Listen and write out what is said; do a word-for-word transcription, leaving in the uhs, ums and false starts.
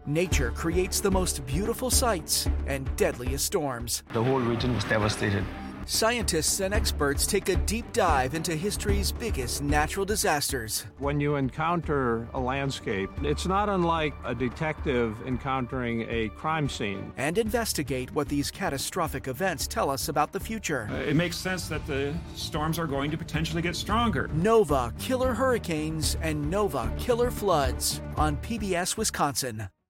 Nature creates the most beautiful sights and deadliest storms. The whole region was devastated. Scientists and experts take a deep dive into history's biggest natural disasters. When you encounter a landscape, it's not unlike a detective encountering a crime scene. And investigate what these catastrophic events tell us about the future. Uh, it makes sense that the storms are going to potentially get stronger. Nova Killer Hurricanes and Nova Killer Floods on P B S Wisconsin.